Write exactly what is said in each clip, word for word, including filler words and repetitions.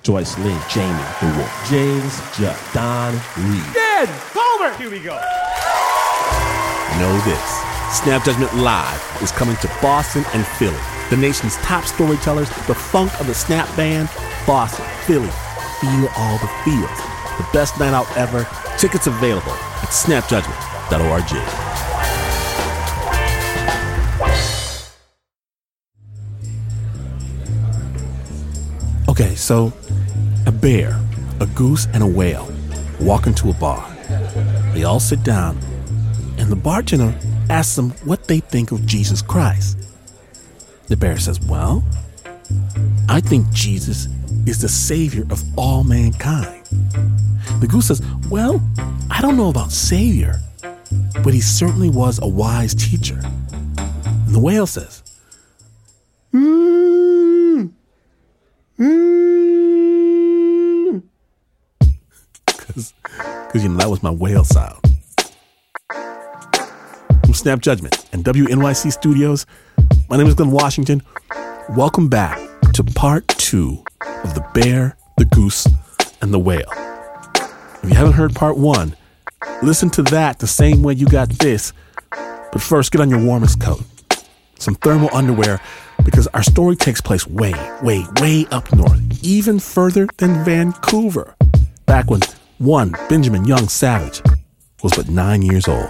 Joyce Lynn, Jamie the Wolf, James Judd, Don Reed. Dan Culver! Here we go. Know this. Snap Judgment Live is coming to Boston and Philly. The nation's top storytellers, the funk of the Snap Band, Boston, Philly. Feel all the feels. The best night out ever. Tickets available at snap judgment dot org. Okay, so a bear, a goose, and a whale walk into a bar. They all sit down, and the bartender asks them what they think of Jesus Christ. The bear says, well, I think Jesus is the savior of all mankind. The goose says, well, I don't know about savior, but he certainly was a wise teacher. And the whale says, hmm, hmm. Because, you know, that was my whale sound. From Snap Judgment and W N Y C Studios, my name is Glenn Washington. Welcome back to part two of The Bear, the Goose, and the Whale. If you haven't heard part one, listen to that the same way you got this. But first, get on your warmest coat, some thermal underwear, because our story takes place way, way, way up north, even further than Vancouver, back when one Benjamin Young Savage was but nine years old.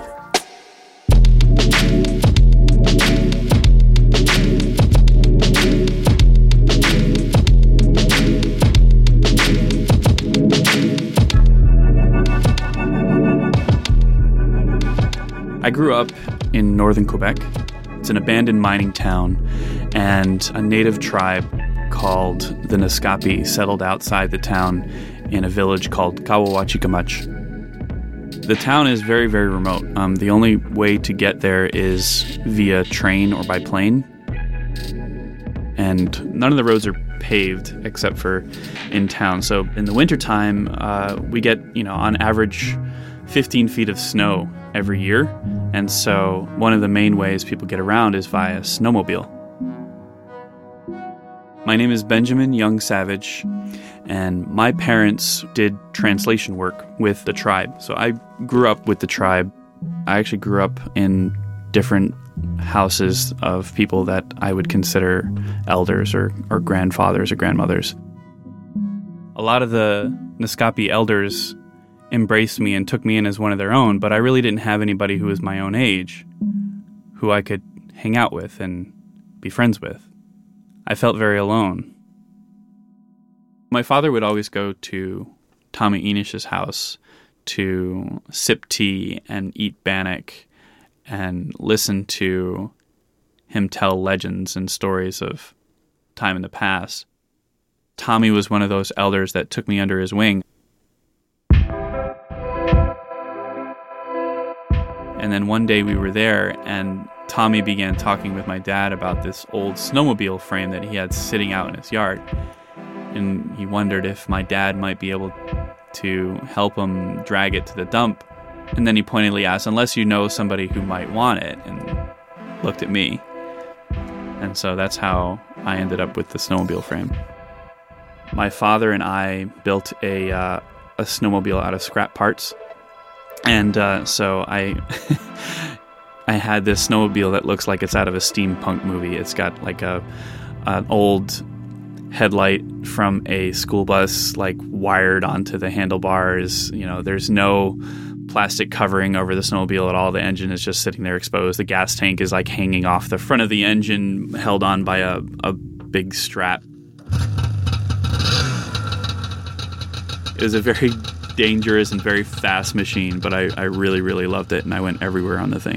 I grew up in northern Quebec. It's an abandoned mining town, and a native tribe called the Naskapi settled outside the town in a village called Kawawachikamachi. The town is very, very remote. Um, the only way to get there is via train or by plane, and none of the roads are paved except for in town. So in the wintertime, uh, we get, you know, on average fifteen feet of snow every year. And so one of the main ways people get around is via snowmobile. My name is Benjamin Young Savage, and my parents did translation work with the tribe. So I grew up with the tribe. I actually grew up in different houses of people that I would consider elders or, or grandfathers or grandmothers. A lot of the Naskapi elders embraced me and took me in as one of their own, but I really didn't have anybody who was my own age who I could hang out with and be friends with. I felt very alone. My father would always go to Tommy Enish's house to sip tea and eat bannock and listen to him tell legends and stories of time in the past. Tommy was one of those elders that took me under his wing. And then one day we were there, and Tommy began talking with my dad about this old snowmobile frame that he had sitting out in his yard. And he wondered if my dad might be able to help him drag it to the dump. And then he pointedly asked, unless you know somebody who might want it, and looked at me. And so that's how I ended up with the snowmobile frame. My father and I built a, uh, a snowmobile out of scrap parts. And uh, so I I had this snowmobile that looks like it's out of a steampunk movie. It's got like a an old headlight from a school bus like wired onto the handlebars. You know, there's no plastic covering over the snowmobile at all. The engine is just sitting there exposed. The gas tank is like hanging off the front of the engine, held on by a, a big strap. It was a very dangerous and very fast machine, but I, I really, really loved it, and I went everywhere on the thing.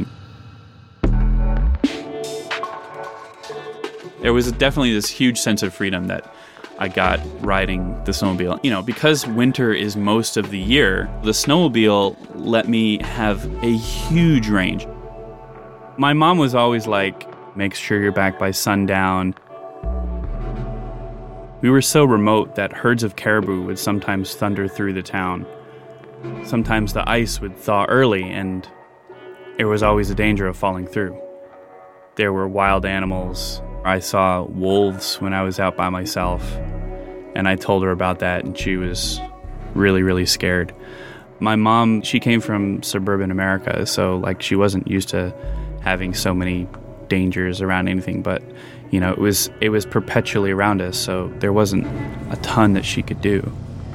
There was definitely this huge sense of freedom that I got riding the snowmobile. You know, because winter is most of the year, the snowmobile let me have a huge range. My mom was always like, make sure you're back by sundown. We were so remote that herds of caribou would sometimes thunder through the town. Sometimes the ice would thaw early, and there was always a danger of falling through. There were wild animals. I saw wolves when I was out by myself. And I told her about that, and she was really, really scared. My mom, she came from suburban America, so like she wasn't used to having so many dangers around anything, but you know, it was it was perpetually around us, so there wasn't a ton that she could do.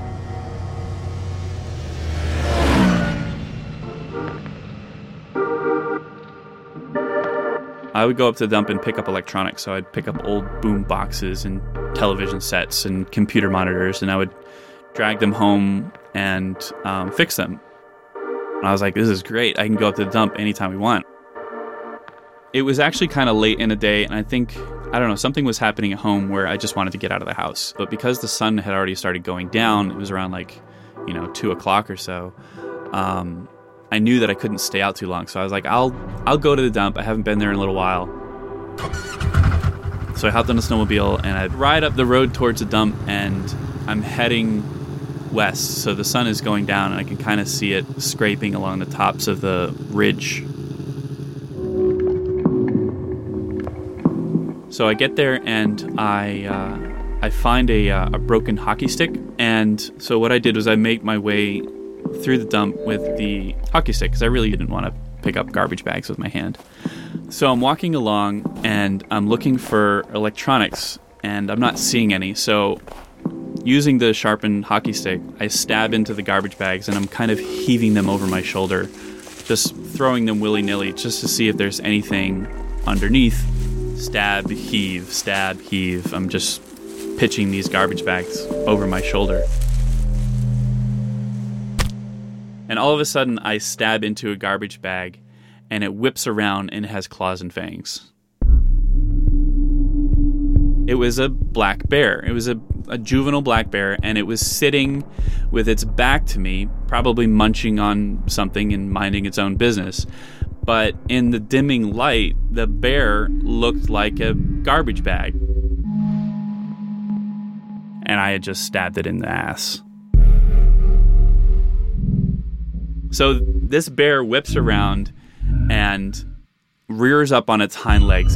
I would go up to the dump and pick up electronics, so I'd pick up old boom boxes and television sets and computer monitors, and I would drag them home and um, fix them. And I was like, this is great. I can go up to the dump anytime we want. It was actually kind of late in the day, and I think, I don't know, something was happening at home where I just wanted to get out of the house. But because the sun had already started going down, it was around like, you know, two o'clock or so, um, I knew that I couldn't stay out too long. So I was like, I'll I'll go to the dump. I haven't been there in a little while. So I hopped on the snowmobile, and I'd ride up the road towards the dump, and I'm heading west. So the sun is going down, and I can kind of see it scraping along the tops of the ridge. So I get there, and I uh, I find a, uh, a broken hockey stick. And so what I did was I made my way through the dump with the hockey stick, because I really didn't want to pick up garbage bags with my hand. So I'm walking along, and I'm looking for electronics, and I'm not seeing any. So using the sharpened hockey stick, I stab into the garbage bags, and I'm kind of heaving them over my shoulder, just throwing them willy-nilly just to see if there's anything underneath. Stab, heave, stab, heave. I'm just pitching these garbage bags over my shoulder. And all of a sudden, I stab into a garbage bag, and it whips around and it has claws and fangs. It was a black bear. It was a, a juvenile black bear, and it was sitting with its back to me, probably munching on something and minding its own business. But in the dimming light, the bear looked like a garbage bag. And I had just stabbed it in the ass. So this bear whips around and rears up on its hind legs.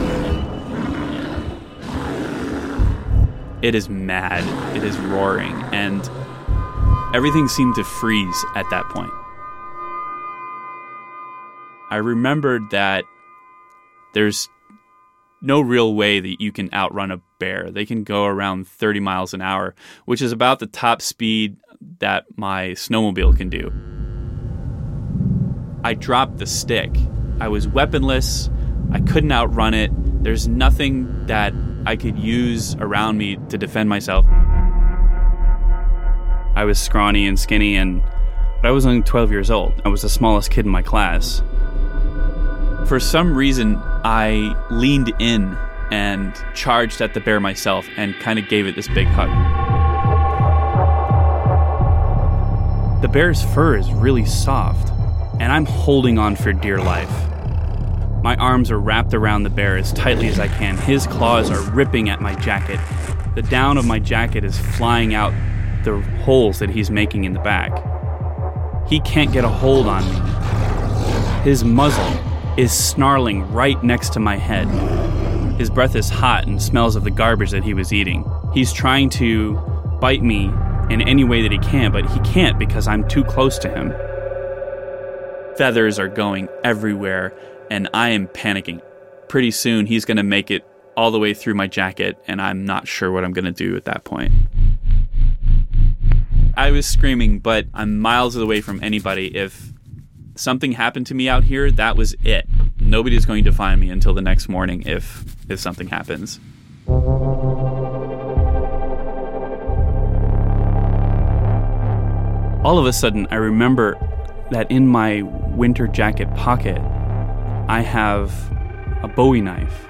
It is mad. It is roaring. And everything seemed to freeze at that point. I remembered that there's no real way that you can outrun a bear. They can go around thirty miles an hour, which is about the top speed that my snowmobile can do. I dropped the stick. I was weaponless. I couldn't outrun it. There's nothing that I could use around me to defend myself. I was scrawny and skinny, and but I was only twelve years old. I was the smallest kid in my class. For some reason, I leaned in and charged at the bear myself and kind of gave it this big hug. The bear's fur is really soft, and I'm holding on for dear life. My arms are wrapped around the bear as tightly as I can. His claws are ripping at my jacket. The down of my jacket is flying out the holes that he's making in the back. He can't get a hold on me. His muzzle is snarling right next to my head. His breath is hot and smells of the garbage that he was eating. He's trying to bite me in any way that he can, but he can't because I'm too close to him. Feathers are going everywhere, and I am panicking. Pretty soon, he's going to make it all the way through my jacket, and I'm not sure what I'm going to do at that point. I was screaming, but I'm miles away from anybody. If something happened to me out here, that was it. Nobody's going to find me until the next morning if if something happens. All of a sudden, I remember that in my winter jacket pocket, I have a Bowie knife.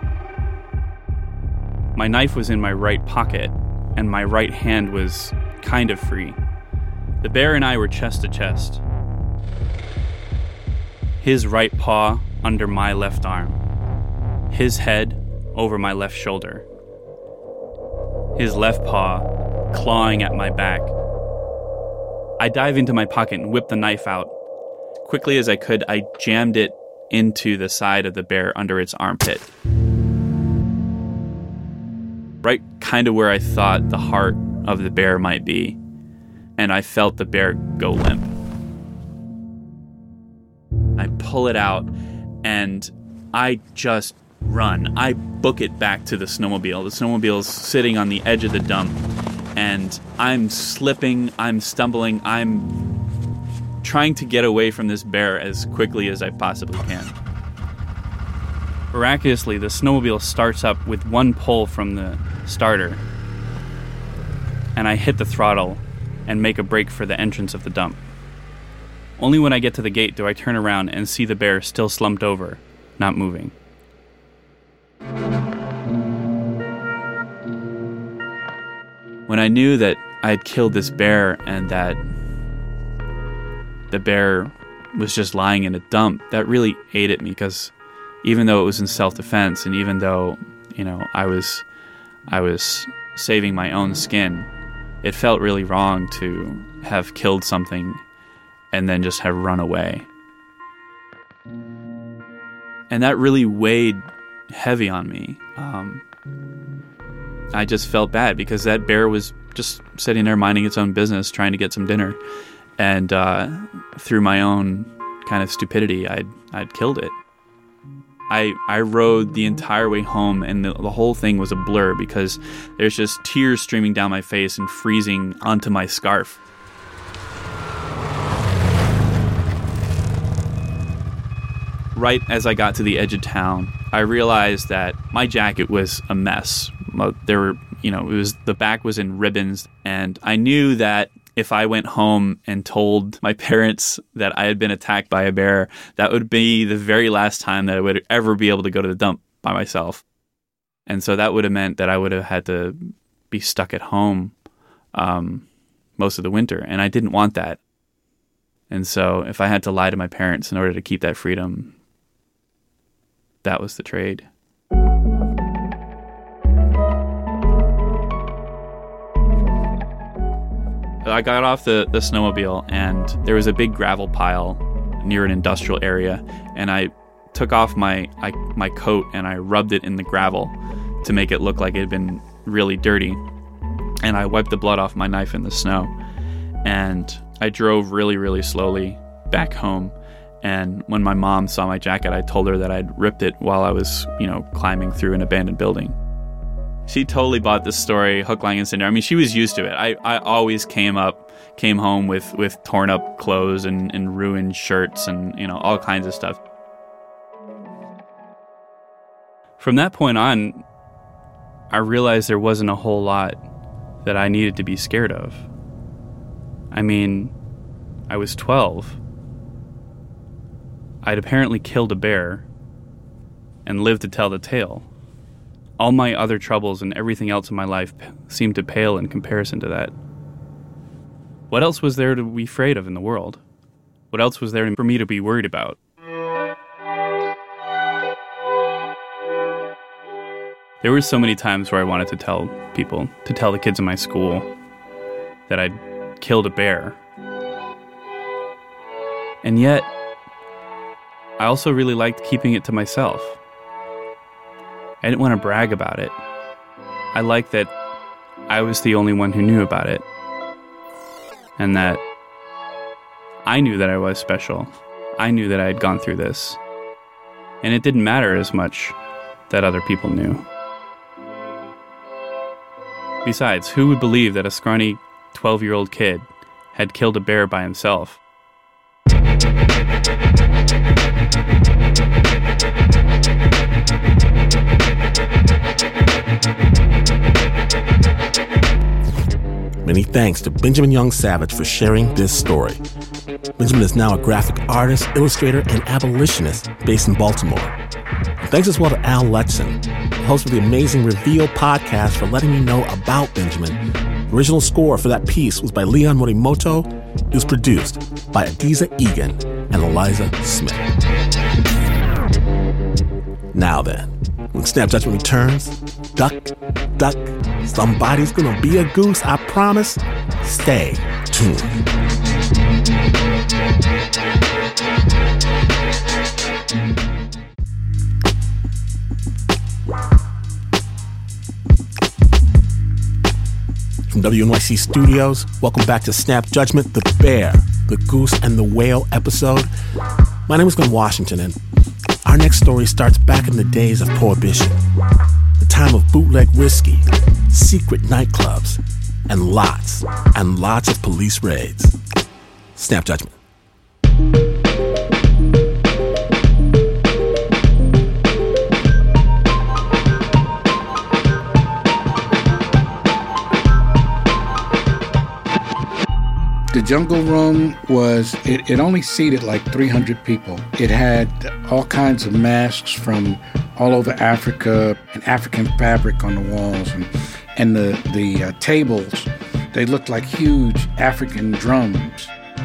My knife was in my right pocket, and my right hand was kind of free. The bear and I were chest to chest. His right paw under my left arm. His head over my left shoulder. His left paw clawing at my back. I dive into my pocket and whip the knife out. Quickly as I could, I jammed it into the side of the bear under its armpit. Right kind of where I thought the heart of the bear might be, and I felt the bear go limp. I pull it out, and I just run. I book it back to the snowmobile. The snowmobile's sitting on the edge of the dump, and I'm slipping, I'm stumbling, I'm trying to get away from this bear as quickly as I possibly can. Miraculously, the snowmobile starts up with one pull from the starter, and I hit the throttle and make a break for the entrance of the dump. Only when I get to the gate do I turn around and see the bear still slumped over, not moving. When I knew that I had killed this bear and that the bear was just lying in a dump, that really ate at me, because even though it was in self-defense, and even though, you know, I was I was saving my own skin, it felt really wrong to have killed something and then just have run away. And that really weighed heavy on me. Um, I just felt bad because that bear was just sitting there minding its own business, trying to get some dinner. And uh, through my own kind of stupidity, I'd, I'd killed it. I I rode the entire way home, and the, the whole thing was a blur because there's just tears streaming down my face and freezing onto my scarf. Right as I got to the edge of town, I realized that my jacket was a mess. There were, you know, it was the back was in ribbons, and I knew that if I went home and told my parents that I had been attacked by a bear, that would be the very last time that I would ever be able to go to the dump by myself. And so that would have meant that I would have had to be stuck at home um, most of the winter, and I didn't want that. And so if I had to lie to my parents in order to keep that freedom, that was the trade. I got off the, the snowmobile, and there was a big gravel pile near an industrial area, and I took off my I, my coat and I rubbed it in the gravel to make it look like it had been really dirty, and I wiped the blood off my knife in the snow, and I drove really, really slowly back home. And when my mom saw my jacket, I told her that I'd ripped it while I was, you know, climbing through an abandoned building. She totally bought this story, hook, line, and sinker. I mean, she was used to it. I, I always came up, came home with, with torn up clothes and, and ruined shirts and, you know, all kinds of stuff. From that point on, I realized there wasn't a whole lot that I needed to be scared of. I mean, I was twelve. I'd apparently killed a bear and lived to tell the tale. All my other troubles and everything else in my life p- seemed to pale in comparison to that. What else was there to be afraid of in the world? What else was there for me to be worried about? There were so many times where I wanted to tell people, to tell the kids in my school that I'd killed a bear. And yet, I also really liked keeping it to myself. I didn't want to brag about it. I liked that I was the only one who knew about it. And that I knew that I was special. I knew that I had gone through this. And it didn't matter as much that other people knew. Besides, who would believe that a scrawny twelve-year-old kid had killed a bear by himself? Many thanks to Benjamin Young Savage for sharing this story. Benjamin is now a graphic artist, illustrator, and abolitionist based in Baltimore. And thanks as well to Al Letson, host of the Amazing Reveal podcast, for letting me know about Benjamin. The original score for that piece was by Leon Morimoto. It was produced by Adiza Egan and Eliza Smith. Now then, when Snap Judgment returns, duck, duck, somebody's gonna be a goose, I promise. Stay tuned. From from W N Y C Studios. Welcome back to Snap Judgment, the Bear, the Goose, and the Whale episode. My name is Glenn Washington, and our next story starts back in the days of Prohibition, the time of bootleg whiskey, secret nightclubs, and lots and lots of police raids. Snap Judgment. The Jungle Room was, it, it only seated like three hundred people. It had all kinds of masks from all over Africa and African fabric on the walls. And, and the, the uh, tables, they looked like huge African drums.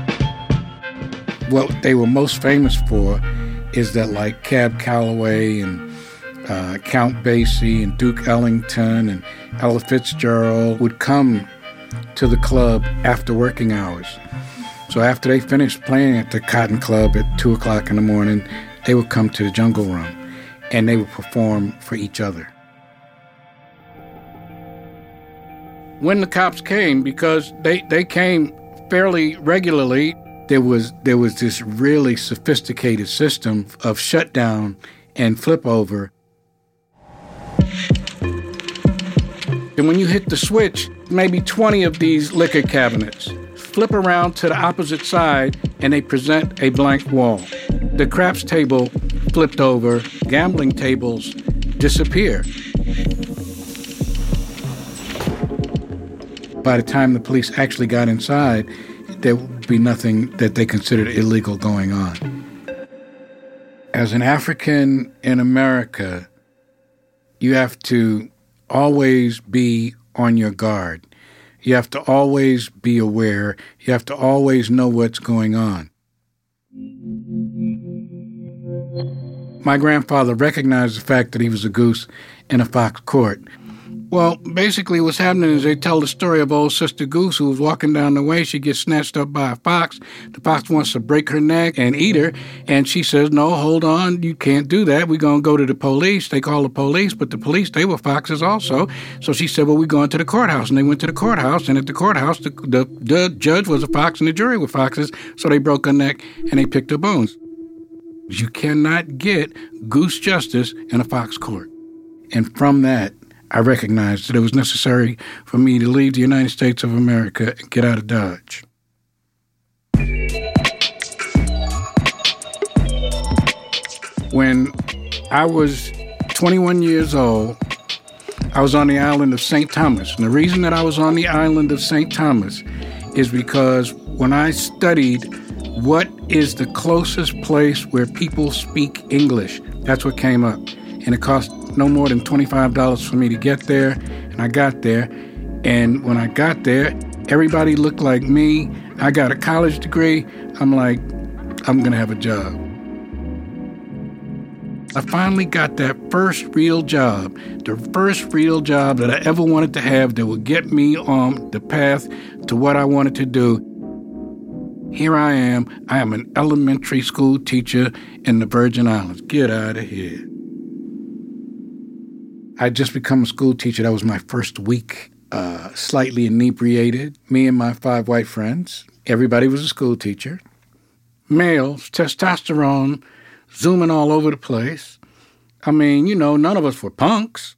What they were most famous for is that like Cab Calloway and uh, Count Basie and Duke Ellington and Ella Fitzgerald would come to the club after working hours. So after they finished playing at the Cotton Club at two o'clock in the morning, they would come to the Jungle Room and they would perform for each other. When the cops came, because they, they came fairly regularly, there was there was this really sophisticated system of shutdown and flip over. And when you hit the switch, maybe twenty of these liquor cabinets flip around to the opposite side and they present a blank wall. The craps table flipped over, gambling tables disappear. By the time the police actually got inside, there would be nothing that they considered illegal going on. As an African in America, you have to always be on your guard. You have to always be aware. You have to always know what's going on. My grandfather recognized the fact that he was a goose in a fox court. Well, basically what's happening is they tell the story of old Sister Goose who was walking down the way. She gets snatched up by a fox. The fox wants to break her neck and eat her. And she says, no, hold on, you can't do that. We're going to go to the police. They call the police, but the police, they were foxes also. So she said, well, we're going to the courthouse. And they went to the courthouse. And at the courthouse, the, the, the judge was a fox and the jury were foxes. So they broke her neck and they picked her bones. You cannot get goose justice in a fox court. And from that, I recognized that it was necessary for me to leave the United States of America and get out of Dodge. When I was twenty-one years old, I was on the island of Saint Thomas. And the reason that I was on the island of Saint Thomas is because when I studied what is the closest place where people speak English, that's what came up. And it cost no more than twenty-five dollars for me to get there. And I got there. And when I got there, everybody looked like me. I got a college degree. I'm like, I'm going to have a job. I finally got that first real job, the first real job that I ever wanted to have that would get me on the path to what I wanted to do. Here I am. I am an elementary school teacher in the Virgin Islands. Get out of here. I'd just become a school teacher. That was my first week, uh, slightly inebriated. Me and my five white friends. Everybody was a school teacher. Males, testosterone, zooming all over the place. I mean, you know, none of us were punks.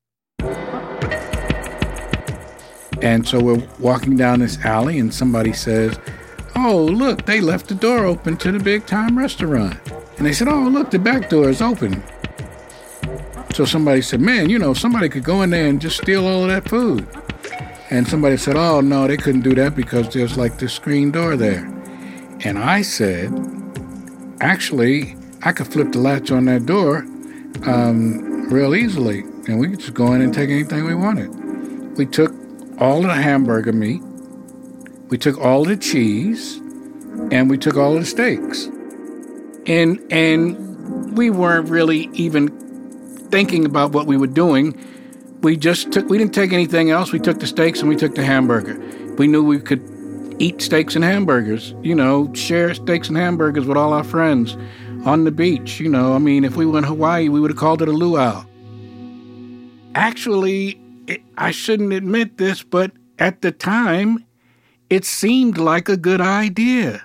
And so we're walking down this alley and somebody says, oh, look, they left the door open to the big time restaurant. And they said, oh, look, the back door is open. So somebody said, man, you know, somebody could go in there and just steal all of that food. And somebody said, oh, no, they couldn't do that because there's like this screen door there. And I said, actually, I could flip the latch on that door um, real easily. And we could just go in and take anything we wanted. We took all of the hamburger meat. We took all of the cheese. And we took all of the steaks. And, and we weren't really even thinking about what we were doing. We just took, we didn't take anything else. We took the steaks and we took the hamburger. We knew we could eat steaks and hamburgers, you know, share steaks and hamburgers with all our friends on the beach. You know, I mean, if we were in Hawaii, we would have called it a luau. Actually, it, I shouldn't admit this, but at the time, it seemed like a good idea.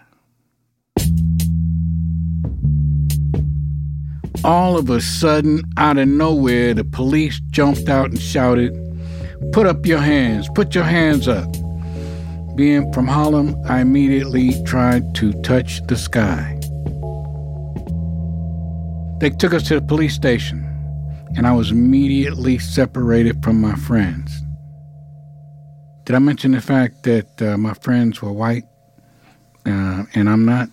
All of a sudden, out of nowhere, the police jumped out and shouted, "Put up your hands, put your hands up." Being from Harlem, I immediately tried to touch the sky. They took us to the police station, and I was immediately separated from my friends. Did I mention the fact that uh, my friends were white, uh, and I'm not?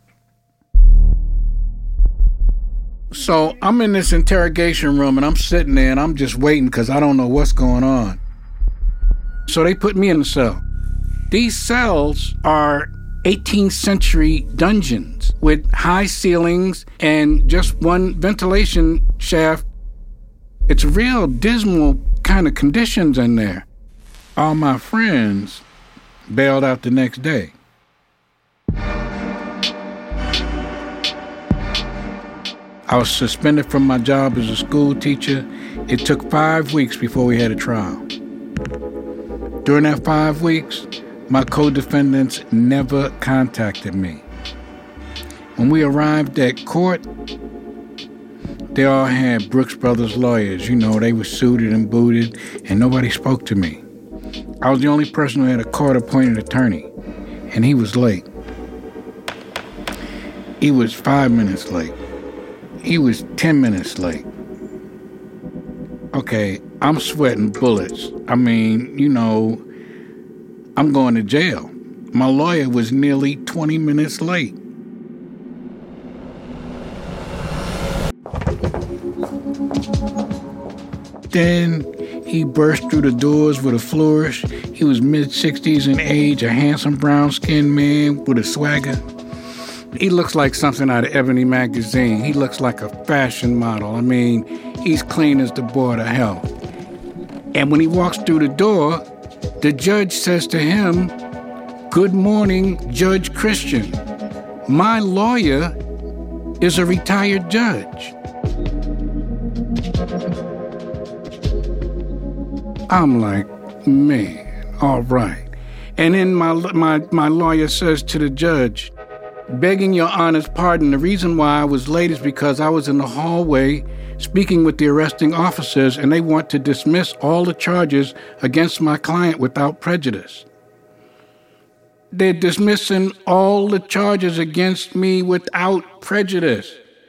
So I'm in this interrogation room, and I'm sitting there, and I'm just waiting because I don't know what's going on. So they put me in the cell. These cells are eighteenth century dungeons with high ceilings and just one ventilation shaft. It's real dismal kind of conditions in there. All my friends bailed out the next day. I was suspended from my job as a school teacher. It took five weeks before we had a trial. During that five weeks, my co-defendants never contacted me. When we arrived at court, they all had Brooks Brothers lawyers. You know, they were suited and booted, and nobody spoke to me. I was the only person who had a court-appointed attorney, and he was late. He was five minutes late. He was ten minutes late. Okay, I'm sweating bullets. I mean, you know, I'm going to jail. My lawyer was nearly twenty minutes late. Then he burst through the doors with a flourish. He was mid-sixties in age, a handsome brown-skinned man with a swagger. He looks like something out of Ebony magazine. He looks like a fashion model. I mean, he's clean as the board of hell. And when he walks through the door, the judge says to him, "Good morning, Judge Christian. My lawyer is a retired judge." I'm like, man, all right. And then my my my lawyer says to the judge, "Begging your honor's pardon, the reason why I was late is because I was in the hallway speaking with the arresting officers, and they want to dismiss all the charges against my client without prejudice." They're dismissing all the charges against me without prejudice.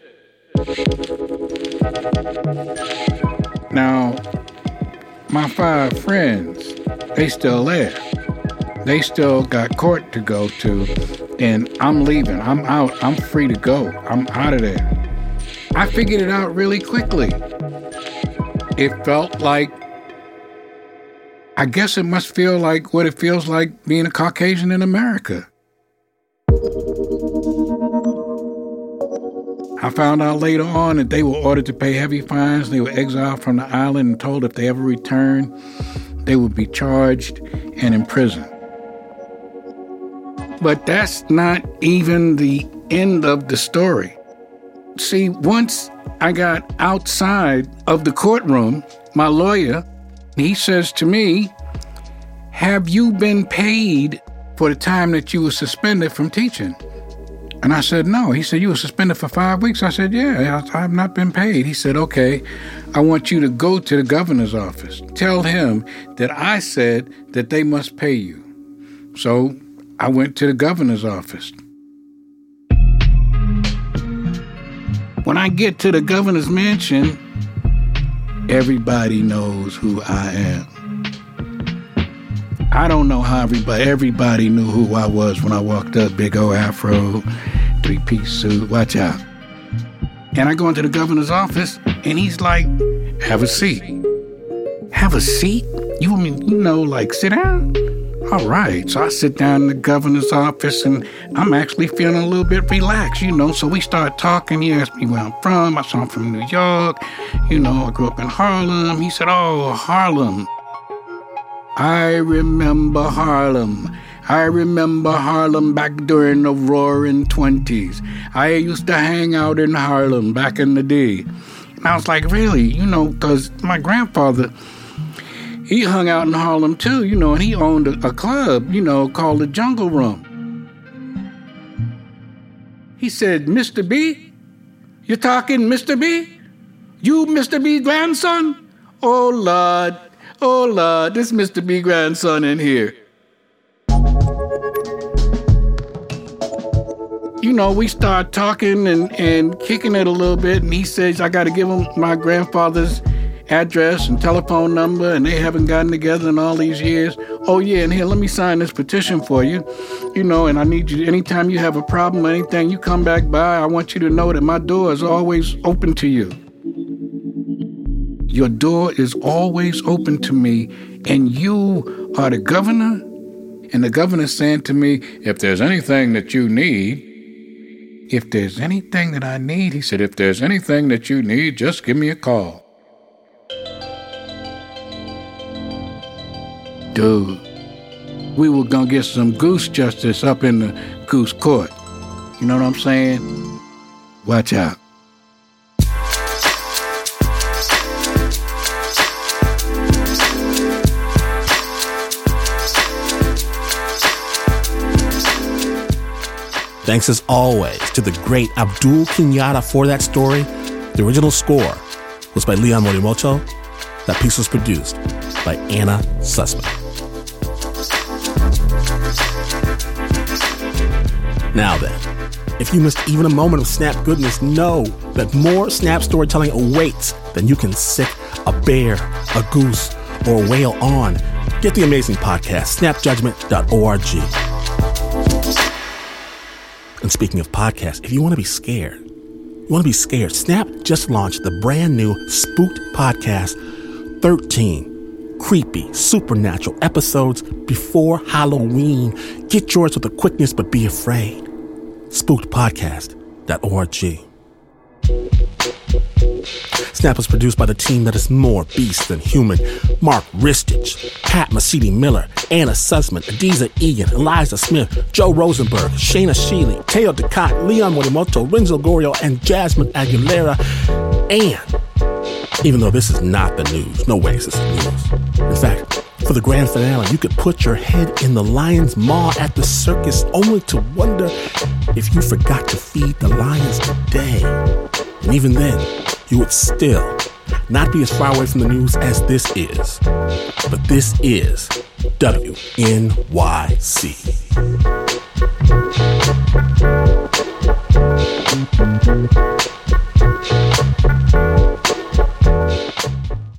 Now, my five friends, they still there. They still got court to go to, and I'm leaving. I'm out. I'm free to go. I'm out of there. I figured it out really quickly. It felt like, I guess it must feel like what it feels like being a Caucasian in America. I found out later on that they were ordered to pay heavy fines. They were exiled from the island and told if they ever returned, they would be charged and imprisoned. But that's not even the end of the story. See, once I got outside of the courtroom, my lawyer, he says to me, "Have you been paid for the time that you were suspended from teaching?" And I said, "No." He said, "You were suspended for five weeks?" I said, "Yeah, I have not been paid." He said, "Okay, I want you to go to the governor's office. Tell him that I said that they must pay you." So I went to the governor's office. When I get to the governor's mansion, everybody knows who I am. I don't know how everybody, everybody knew who I was when I walked up, big old afro, three-piece suit, watch out. And I go into the governor's office, and he's like, "Have a seat." Have a seat? You mean, you know, like sit down? All right, so I sit down in the governor's office, and I'm actually feeling a little bit relaxed, you know. So we start talking. He asked me where I'm from. I said I'm from New York. You know, I grew up in Harlem. He said, "Oh, Harlem. I remember Harlem. I remember Harlem back during the roaring twenties. I used to hang out in Harlem back in the day." And I was like, "Really?" You know, because my grandfather, he hung out in Harlem too, you know, and he owned a, a club, you know, called the Jungle Room. He said, Mister B, you talking Mister B? You Mister B grandson? Oh, Lord, oh, Lord, this Mister B grandson in here. You know, we start talking and, and kicking it a little bit, and he says, I got to give him my grandfather's address and telephone number, and they haven't gotten together in all these years. Oh, yeah, and here, let me sign this petition for you. You know, and I need you, anytime you have a problem or anything, you come back by, I want you to know that my door is always open to you. Your door is always open to me, and you are the governor? And the governor's saying to me, if there's anything that you need, if there's anything that I need, he said, if there's anything that you need, just give me a call. Dude, we were gonna get some goose justice up in the goose court. You know what I'm saying? Watch out. Thanks as always to the great Abdul Kenyatta for that story. The original score was by Leon Morimoto. That piece was produced by Anna Sussman. Now then, if you missed even a moment of Snap goodness, know that more Snap storytelling awaits than you can sick a bear, a goose, or a whale on. Get the amazing podcast, snap judgment dot org. And speaking of podcasts, if you want to be scared, you want to be scared, Snap just launched the brand new Spooked podcast, thirteen creepy, supernatural episodes before Halloween. Get yours with a quickness, but be afraid. spooked podcast dot org. Snap was produced by the team that is more beast than human. Mark Ristich, Pat Mesiti-Miller, Anna Sussman, Adiza Egan, Eliza Smith, Joe Rosenberg, Shayna Shealy, Teo Ducat, Leon Morimoto, Renzo Gorio, and Jasmine Aguilera. And even though this is not the news, no way is this the news. In fact, for the grand finale, you could put your head in the lion's maw at the circus only to wonder if you forgot to feed the lions today. And even then, you would still not be as far away from the news as this is. But this is W N Y C.